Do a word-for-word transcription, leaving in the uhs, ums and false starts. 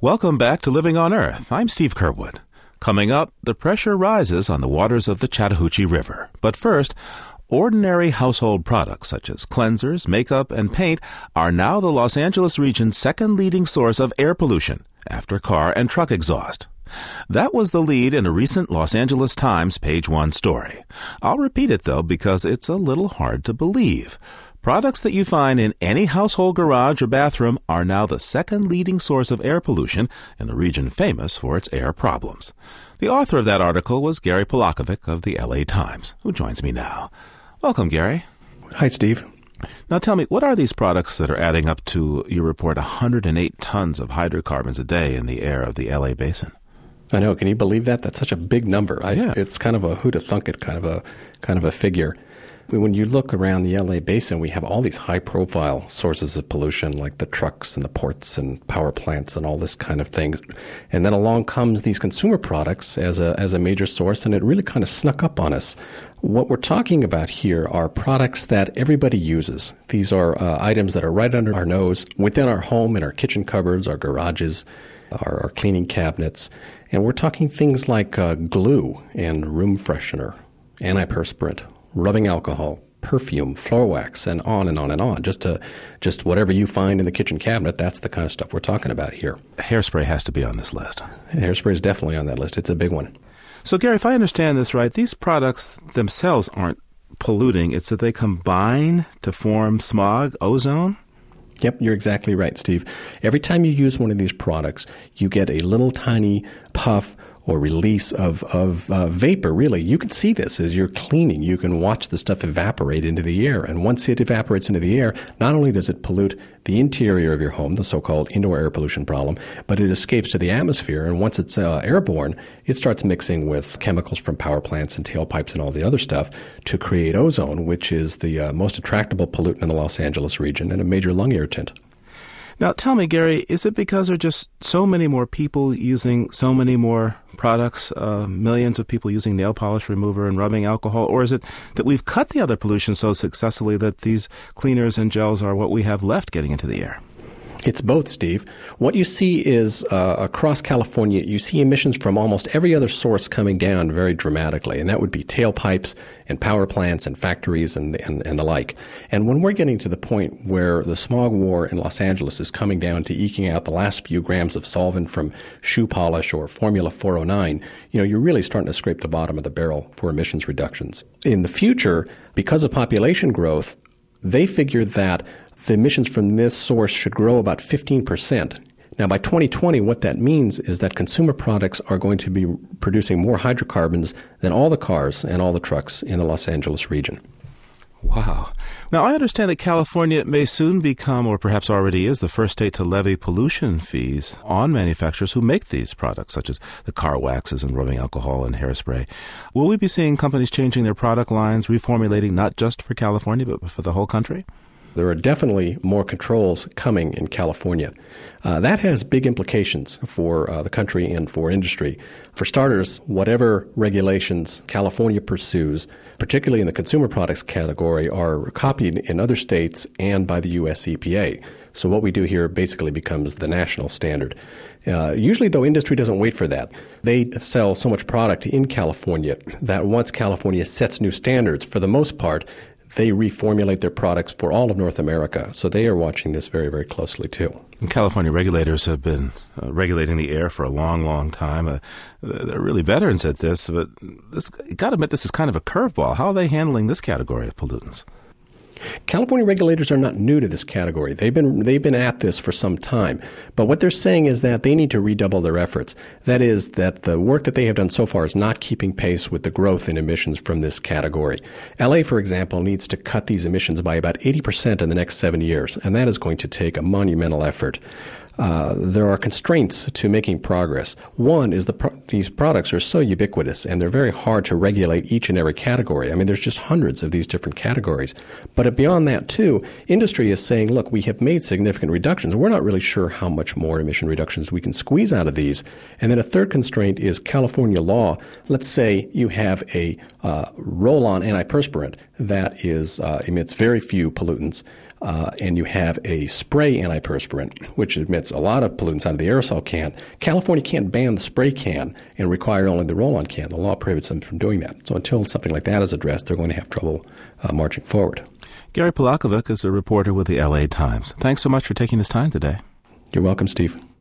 Welcome back to Living on Earth. I'm Steve Curwood. Coming up, the pressure rises on the waters of the Chattahoochee River. But first, ordinary household products such as cleansers, makeup, and paint are now the Los Angeles region's second leading source of air pollution after car and truck exhaust. That was the lead in a recent Los Angeles Times page one story. I'll repeat it, though, because it's a little hard to believe. Products that you find in any household garage or bathroom are now the second leading source of air pollution in a region famous for its air problems. The author of that article was Gary Polakovic of the L A Times, who joins me now. Welcome, Gary. Hi, Steve. Now tell me, what are these products that are adding up to, you report, one hundred eight tons of hydrocarbons a day in the air of the L A basin? I know. Can you believe that? That's such a big number. I, yeah. It's kind of a who'da thunk it kind of a kind of a figure. When you look around the L A basin, we have all these high-profile sources of pollution, like the trucks and the ports and power plants and all this kind of things. And then along comes these consumer products as a as a major source, and it really kind of snuck up on us. What we're talking about here are products that everybody uses. These are uh, items that are right under our nose, within our home, in our kitchen cupboards, our garages, our, our cleaning cabinets. And we're talking things like uh, glue and room freshener, antiperspirant, rubbing alcohol, perfume, floor wax, and on and on and on. Just to, just whatever you find in the kitchen cabinet, that's the kind of stuff we're talking about here. Hairspray has to be on this list. Hairspray is definitely on that list. It's a big one. So, Gary, if I understand this right, these products themselves aren't polluting. It's that they combine to form smog, ozone? Yep, you're exactly right, Steve. Every time you use one of these products, you get a little tiny puff or release of, of uh, vapor, really. You can see this as you're cleaning. You can watch the stuff evaporate into the air. And once it evaporates into the air, not only does it pollute the interior of your home, the so-called indoor air pollution problem, but it escapes to the atmosphere. And once it's uh, airborne, it starts mixing with chemicals from power plants and tailpipes and all the other stuff to create ozone, which is the uh, most attractable pollutant in the Los Angeles region and a major lung irritant. Now, tell me, Gary, is it because there are just so many more people using so many more products, uh, millions of people using nail polish remover and rubbing alcohol, or is it that we've cut the other pollution so successfully that these cleaners and gels are what we have left getting into the air? It's both, Steve. What you see is uh, across California, you see emissions from almost every other source coming down very dramatically, and that would be tailpipes and power plants and factories and, and, and the like. And when we're getting to the point where the smog war in Los Angeles is coming down to eking out the last few grams of solvent from shoe polish or Formula four oh nine, you know, you're really starting to scrape the bottom of the barrel for emissions reductions. In the future, because of population growth, they figured that the emissions from this source should grow about fifteen percent. Now, by twenty twenty, what that means is that consumer products are going to be producing more hydrocarbons than all the cars and all the trucks in the Los Angeles region. Wow. Now, I understand that California may soon become, or perhaps already is, the first state to levy pollution fees on manufacturers who make these products, such as the car waxes and rubbing alcohol and hairspray. Will we be seeing companies changing their product lines, reformulating not just for California, but for the whole country? There are definitely more controls coming in California. Uh, that has big implications for uh, the country and for industry. For starters, whatever regulations California pursues, particularly in the consumer products category, are copied in other states and by the U S E P A. So what we do here basically becomes the national standard. Uh, usually, though, industry doesn't wait for that. They sell so much product in California that once California sets new standards, for the most part, they reformulate their products for all of North America. So they are watching this very, very closely, too. And California regulators have been uh, regulating the air for a long, long time. Uh, they're really veterans at this, but this, you got to admit this is kind of a curveball. How are they handling this category of pollutants? California regulators are not new to this category. They've been they've been at this for some time. But what they're saying is that they need to redouble their efforts. That is, that the work that they have done so far is not keeping pace with the growth in emissions from this category. L A, for example, needs to cut these emissions by about eighty percent in the next seven years, and that is going to take a monumental effort. Uh, there are constraints to making progress. One is the pro- these products are so ubiquitous and they're very hard to regulate each and every category. I mean, there's just hundreds of these different categories. But beyond that, too, industry is saying, look, we have made significant reductions. We're not really sure how much more emission reductions we can squeeze out of these. And then a third constraint is California law. Let's say you have a uh, roll-on antiperspirant that is uh, emits very few pollutants. uh, and you have a spray antiperspirant, which emits a lot of pollutants out of the aerosol can, California can't ban the spray can and require only the roll-on can. The law prohibits them from doing that. So until something like that is addressed, they're going to have trouble uh, marching forward. Gary Polakovic is a reporter with the L A Times. Thanks so much for taking this time today. You're welcome, Steve.